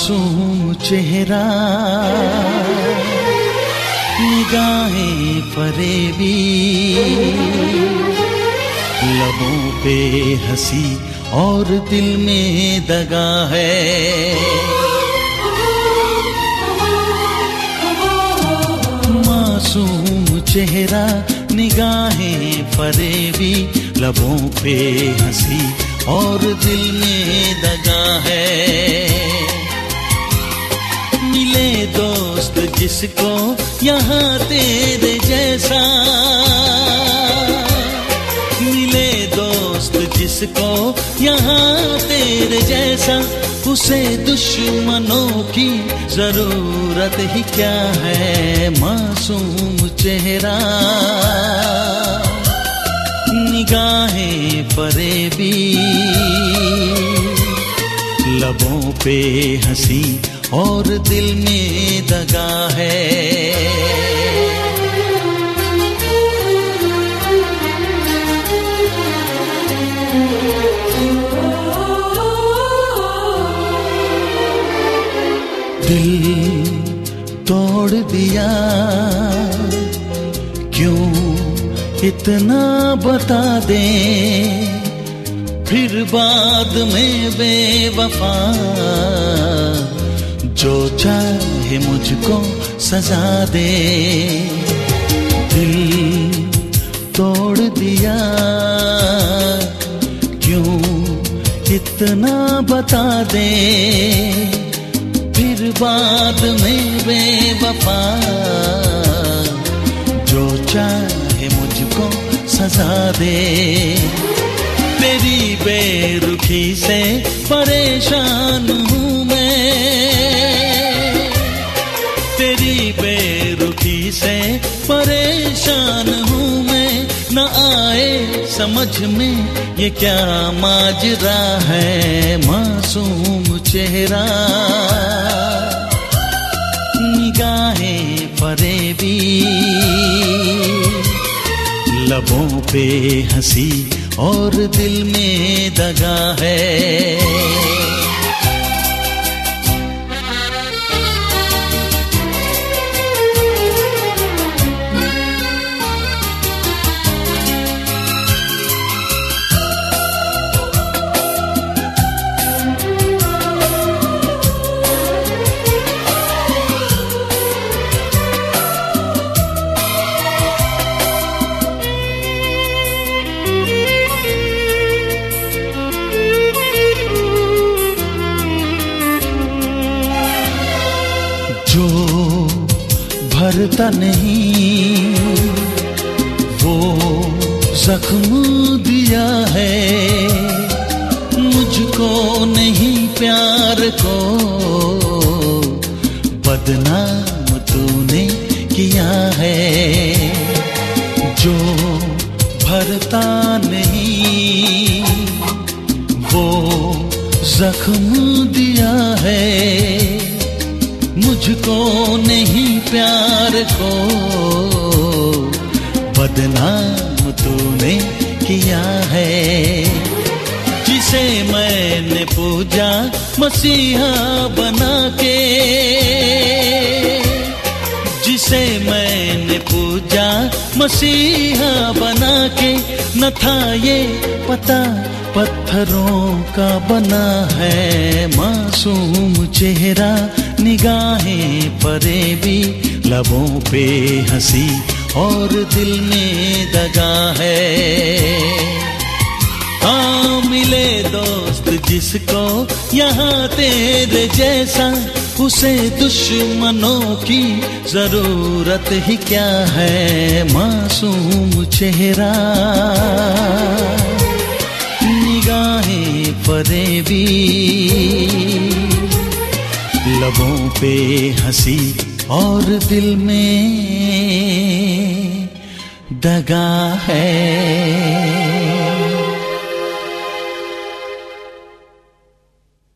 मासूम चेहरा, निगाहें फरेबी, लबों पे हंसी और दिल में दगा है। मासूम चेहरा, निगाहें फरेबी, लबों पे हंसी और दिल में दगा है। मिले दोस्त जिसको यहाँ तेरे जैसा, मिले दोस्त जिसको यहाँ तेरे जैसा, उसे दुश्मनों की जरूरत ही क्या है। मासूम चेहरा, निगाहें फरेबी, लबों पे हंसी और दिल में दगा है। दिल तोड़ दिया क्यों इतना बता दे, फिर बाद में बेवफा जो चाहे मुझको सजा दे। दिल तोड़ दिया क्यों इतना बता दे, फिर बाद में बेवफा जो चाहे मुझको सजा दे। तेरी बेरुखी से परेशान हूँ मैं, तेरी बेरुखी से परेशान हूँ मैं। न आए समझ में ये क्या माजरा है। मासूम चेहरा, निगाहें फरेबी, लबों पे हंसी और दिल में दगा है। जो भरता नहीं वो जख्म दिया है, मुझको नहीं प्यार को बदनाम तूने किया है। जो भरता नहीं वो जख्म दिया है, मुझको नहीं प्यार को बदनाम तूने किया है। जिसे मैंने पूजा मसीहा बना के, जिसे मैंने पूजा मसीहा बना के, न था ये पता पत्थरों का बना है। मासूम चेहरा, निगाहें फरेबी, लबों पे हंसी और दिल में दगा है। हाँ मिले दोस्त जिसको यहाँ तेरे जैसा, उसे दुश्मनों की जरूरत ही क्या है। मासूम चेहरा, निगाहें फरेबी, लबों पे हंसी और दिल में दगा है।